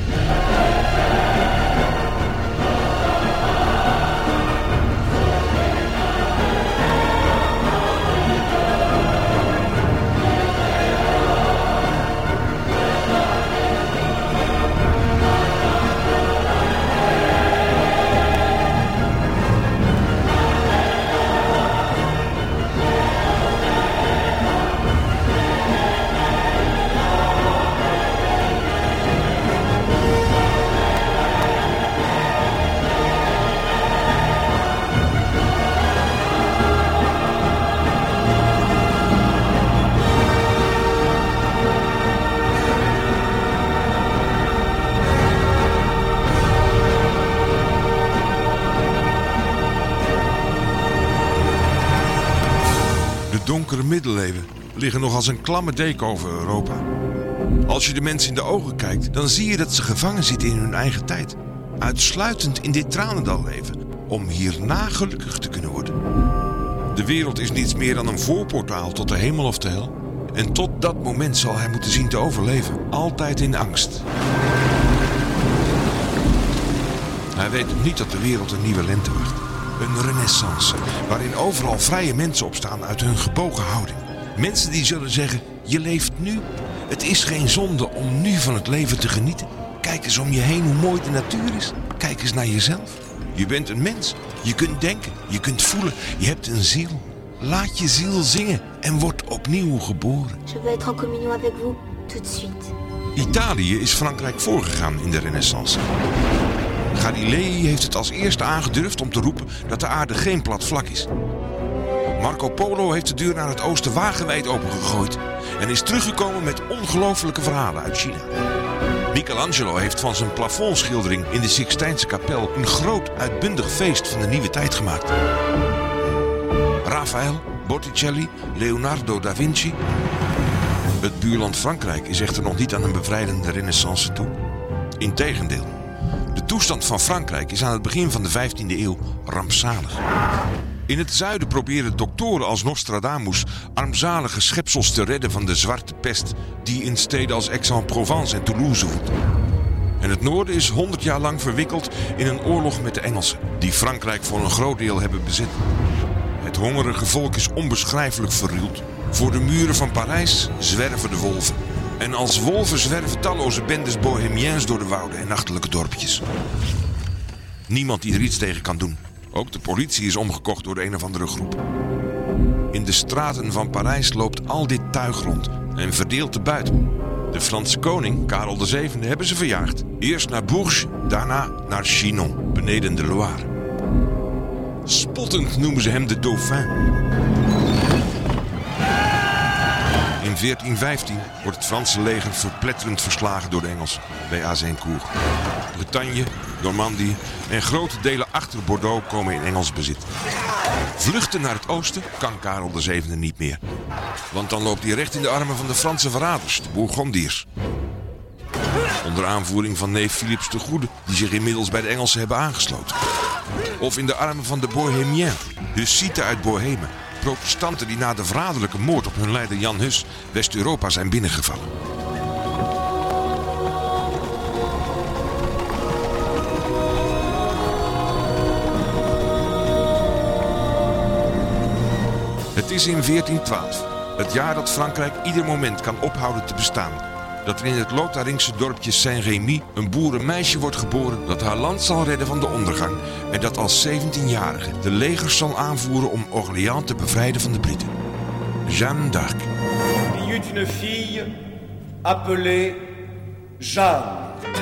Speaker 5: De donkere middeleeuwen liggen nog als een klamme deken over Europa. Als je de mensen in de ogen kijkt, dan zie je dat ze gevangen zitten in hun eigen tijd. Uitsluitend in dit tranendal leven, om hierna gelukkig te kunnen worden. De wereld is niets meer dan een voorportaal tot de hemel of de hel. En tot dat moment zal hij moeten zien te overleven, altijd in angst. Hij weet nog niet dat de wereld een nieuwe lente wacht. Een renaissance, waarin overal vrije mensen opstaan uit hun gebogen houding. Mensen die zullen zeggen: je leeft nu. Het is geen zonde om nu van het leven te genieten. Kijk eens om je heen hoe mooi de natuur is. Kijk eens naar jezelf. Je bent een mens. Je kunt denken, je kunt voelen. Je hebt een ziel. Laat je ziel zingen en word opnieuw geboren.
Speaker 22: Je veux être en communion avec vous, tout de suite.
Speaker 5: Italië is Frankrijk voorgegaan in de renaissance. Galilei heeft het als eerste aangedurfd om te roepen dat de aarde geen plat vlak is. Marco Polo heeft de deur naar het oosten wagenwijd opengegooid en is teruggekomen met ongelofelijke verhalen uit China. Michelangelo heeft van zijn plafondschildering in de Sixtijnse kapel een groot uitbundig feest van de nieuwe tijd gemaakt. Raphaël, Botticelli, Leonardo da Vinci. Het buurland Frankrijk is echter nog niet aan een bevrijdende renaissance toe. Integendeel. De toestand van Frankrijk is aan het begin van de vijftiende eeuw rampzalig. In het zuiden proberen doktoren als Nostradamus armzalige schepsels te redden van de zwarte pest die in steden als Aix-en-Provence en Toulouse woedt. En het noorden is honderd jaar lang verwikkeld in een oorlog met de Engelsen, die Frankrijk voor een groot deel hebben bezet. Het hongerige volk is onbeschrijfelijk verruild. Voor de muren van Parijs zwerven de wolven. En als wolven zwerven talloze bendes bohemiens door de wouden en nachtelijke dorpjes. Niemand die er iets tegen kan doen. Ook de politie is omgekocht door de een of andere groep. In de straten van Parijs loopt al dit tuig rond en verdeelt de buit. De Franse koning, Karel de Zevende, hebben ze verjaagd. Eerst naar Bourges, daarna naar Chinon, beneden de Loire. Spottend noemen ze hem de Dauphin. In veertien vijftien wordt het Franse leger verpletterend verslagen door de Engelsen bij Azincourt. Bretagne, Normandië en grote delen achter Bordeaux komen in Engels bezit. Vluchten naar het oosten kan Karel de Zevende niet meer. Want dan loopt hij recht in de armen van de Franse verraders, de Bourgondiërs. onder aanvoering van neef Philips de Goede, die zich inmiddels bij de Engelsen hebben aangesloten. Of in de armen van de Bohémiens, Hussieten uit Bohemen, protestanten die na de verraderlijke moord op hun leider Jan Hus West-Europa zijn binnengevallen. Het is in veertien twaalf, het jaar dat Frankrijk ieder moment kan ophouden te bestaan, dat er in het Lotharingse dorpje Saint-Rémy een boerenmeisje wordt geboren dat haar land zal redden van de ondergang en dat als zeventienjarige de legers zal aanvoeren om Orléans te bevrijden van de Britten. Jeanne d'Arc.
Speaker 7: Il y eut une fille appelée Jeanne.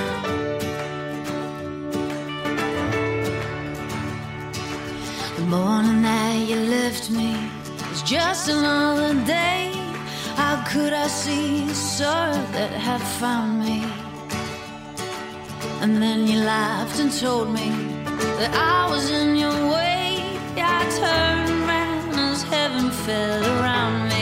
Speaker 8: The morning that you left me was just another day. How could I see the sorrow that had found me? And then you laughed and told me that I was in your way. I turned round as heaven fell around me.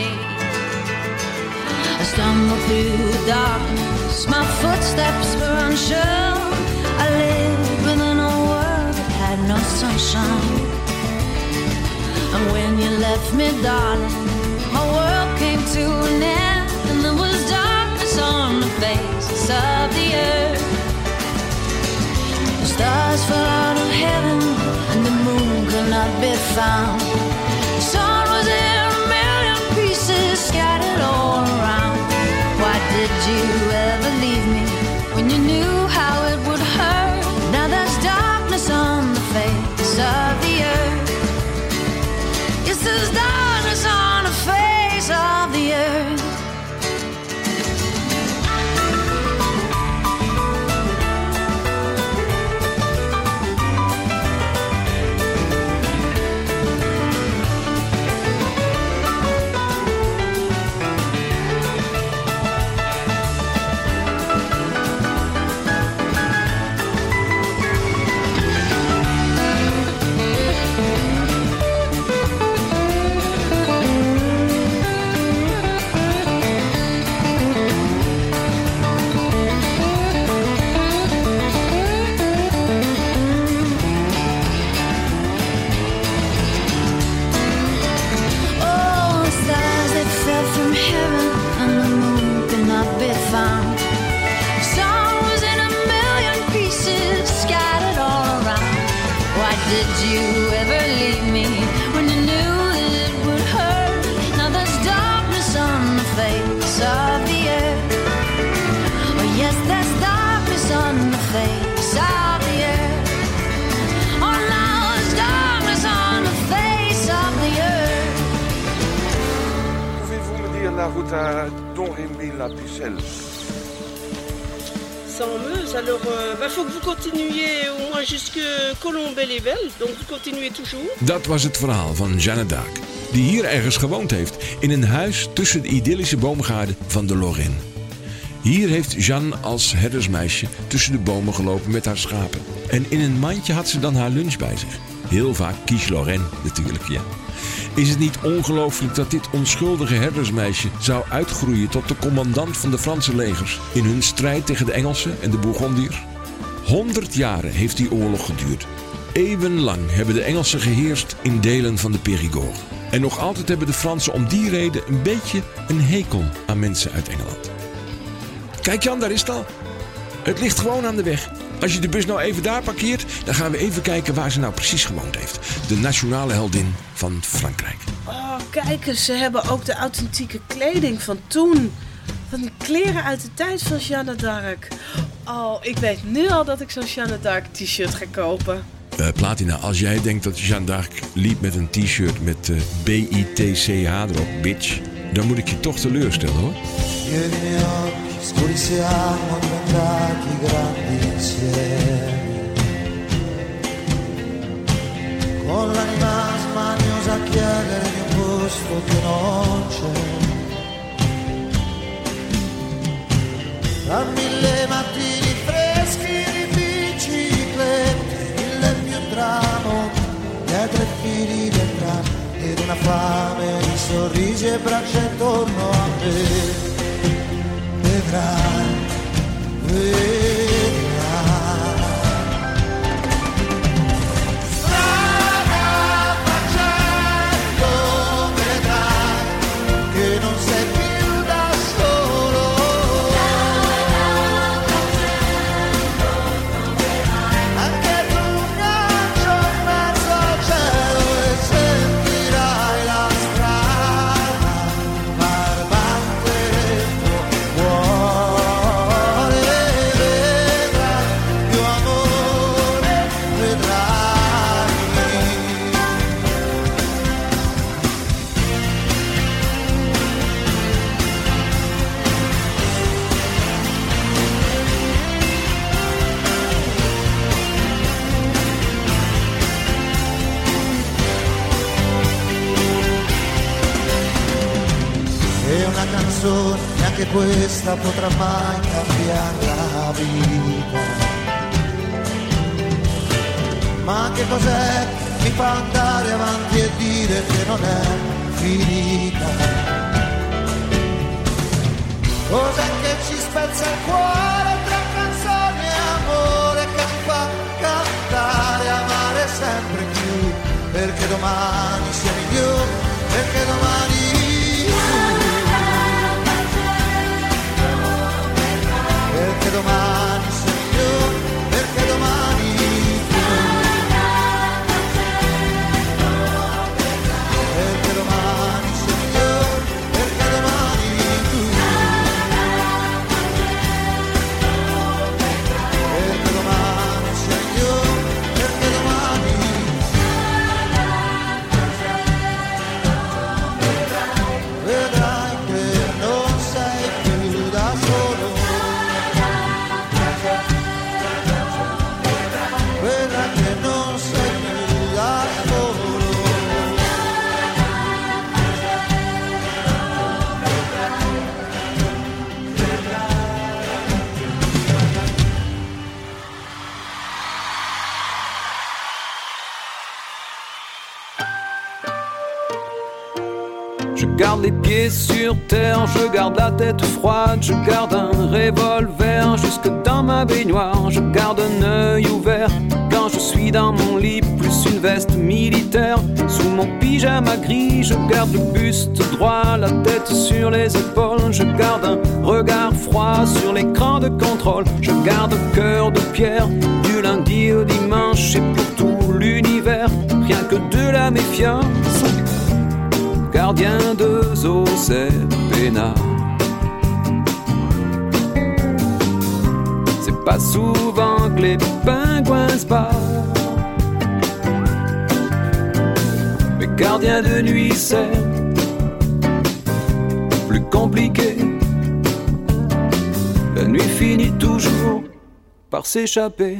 Speaker 8: I stumbled through the darkness, my footsteps were unsure. I lived within a world that had no sunshine. And when you left me, darling, my world came to an end, and there was darkness on the faces of the earth. The stars fell out of heaven, and the moon could not be found. The sun was in a million pieces, scattered all around. Why did you ever leave me when you knew how it would hurt? Now there's darkness on the face of the earth. Yes, there's darkness on the face of the earth.
Speaker 5: La route à Domremy-la-Pucelle.
Speaker 12: Sans Meuse, alors il euh, faut que vous continuiez au moins jusque Colombey-les-Belles, donc vous continuez toujours.
Speaker 10: Dat was het verhaal van Jeanne d'Arc, die hier ergens gewoond heeft, in een huis tussen de idyllische boomgaarden van de Lorraine. Hier heeft Jeanne als herdersmeisje tussen de bomen gelopen met haar schapen. En in een mandje had ze dan haar lunch bij zich. Heel vaak quiche Lorraine natuurlijk, ja. Is het niet ongelooflijk dat dit onschuldige herdersmeisje zou uitgroeien tot de commandant van de Franse legers in hun strijd tegen de Engelsen en de Bourgondiërs? Honderd jaren heeft die oorlog geduurd. Eeuwenlang hebben de Engelsen geheerst in delen van de Périgord. En nog altijd hebben de Fransen om die reden een beetje een hekel aan mensen uit Engeland. Kijk Jan, daar is het al. Het ligt gewoon aan de weg. Als je de bus nou even daar parkeert, dan gaan we even kijken waar ze nou precies gewoond heeft. De nationale heldin van Frankrijk.
Speaker 12: Oh, kijk eens, ze hebben ook de authentieke kleding van toen. Van die kleren uit de tijd van Jeanne d'Arc. Oh, ik weet nu al dat ik zo'n Jeanne d'Arc t-shirt ga kopen.
Speaker 10: Uh, Platina, als jij denkt dat Jeanne d'Arc liep met een t-shirt met uh, B I T C H erop, bitch, dan moet ik je toch teleurstellen hoor.
Speaker 15: Scuri siamo diventati grandi insieme, con l'anima smaniosa a chiedere di un posto che non c'è. Tra mille mattini freschi di biciclette, mille più tramo, dietro i fili del tram, ed una fame di sorrisi e braccia intorno a me. Vedrai,
Speaker 3: canzone, neanche questa potrà mai cambiare la vita. Ma che cos'è che mi fa andare avanti e dire che non è finita? Cos'è che ci spezza il cuore tra canzoni e amore che ci fa cantare, amare sempre più, perché domani sia migliore, perché domani perché domani sia migliore, perché domani perché domani sia migliore, perché domani tu, perché domani sia migliore, perché domani vedrai che non sei più da solo, vedrai che non sei più da solo.
Speaker 9: Je garde les pieds sur terre, je garde la tête froide, je garde un revolver jusque dans ma baignoire, je garde un œil ouvert quand je suis dans mon lit, plus une veste militaire sous mon pyjama gris, je garde le buste droit, la tête sur les épaules, je garde un regard froid sur l'écran de contrôle, je garde un cœur de pierre du lundi au dimanche et pour tout l'univers, rien que de la méfiance. Gardien de zoo, c'est peinard. C'est pas souvent que les pingouins se battent, mais gardien de nuit, c'est plus compliqué. La nuit finit toujours par s'échapper.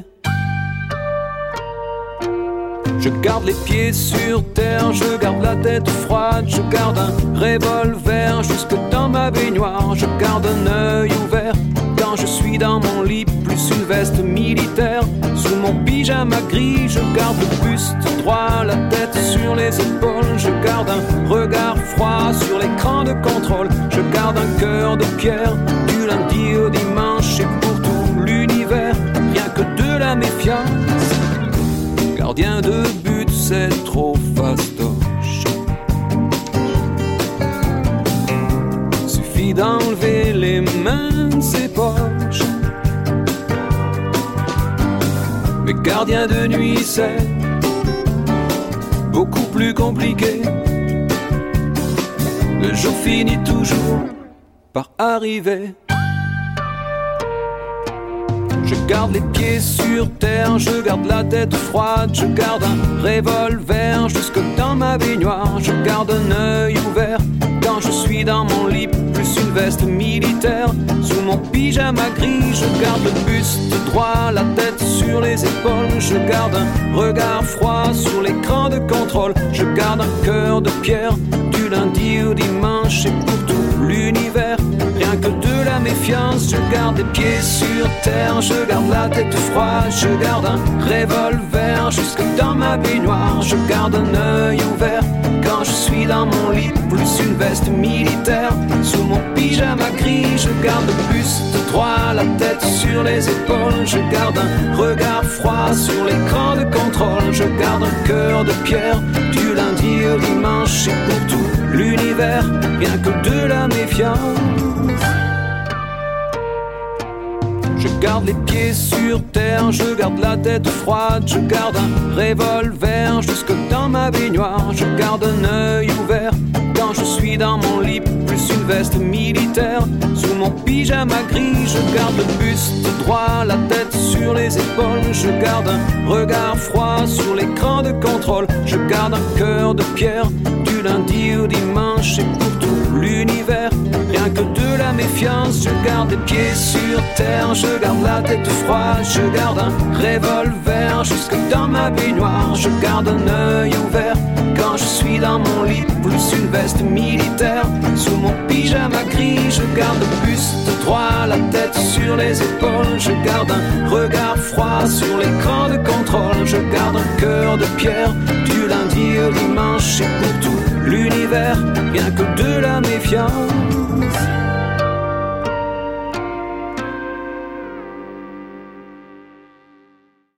Speaker 9: Je garde les pieds sur terre, je garde la tête froide, je garde un revolver jusque dans ma baignoire, je garde un œil ouvert quand je suis dans mon lit, plus une veste militaire sous mon pyjama gris, je garde le buste droit, la tête sur les épaules, je garde un regard froid sur l'écran de contrôle, je garde un cœur de pierre du lundi au dimanche et pour tout l'univers, rien que de la méfiance. Gardien de but, c'est trop fastoche. Suffit d'enlever les mains de ses poches. Mais gardien de nuit, c'est beaucoup plus compliqué. Le jour finit toujours par arriver. Je garde les pieds sur terre, je garde la tête froide, je garde un revolver jusque dans ma baignoire, je garde un œil ouvert quand je suis dans mon lit, plus une veste militaire sous mon pyjama gris, je garde le buste droit, la tête sur les épaules, je garde un regard froid sur l'écran de contrôle, je garde un cœur de pierre du lundi au dimanche et pour tout l'univers, rien que de la méfiance, je garde les pieds sur terre, je garde la tête froide, je garde un revolver jusque dans ma baignoire, je garde un œil ouvert quand je suis dans mon lit, plus une veste militaire sous mon pyjama gris, je garde le buste droit, la tête sur les épaules, je garde un regard froid sur l'écran de contrôle, je garde un cœur de pierre du lundi au dimanche et pour tout l'univers, rien que de la méfiance. Je garde les pieds sur terre, je garde la tête froide, je garde un revolver jusque dans ma baignoire, je garde un œil ouvert quand je suis dans mon lit, plus une veste militaire sous mon pyjama gris, je garde le buste droit, la tête sur les épaules, je garde un regard froid sur l'écran de contrôle, je garde un cœur de pierre du lundi au dimanche et pour tout l'univers. Rien que de la méfiance, je garde les pieds sur terre, je garde la tête froide, je garde un revolver jusque dans ma baignoire, je garde un œil ouvert quand je suis dans mon lit, plus une veste militaire sous mon pyjama gris, je garde le buste droit, la tête sur les épaules, je garde un regard froid sur l'écran de contrôle, je garde un cœur de pierre du lundi au dimanche et pour tout l'univers, rien que de la méfiance.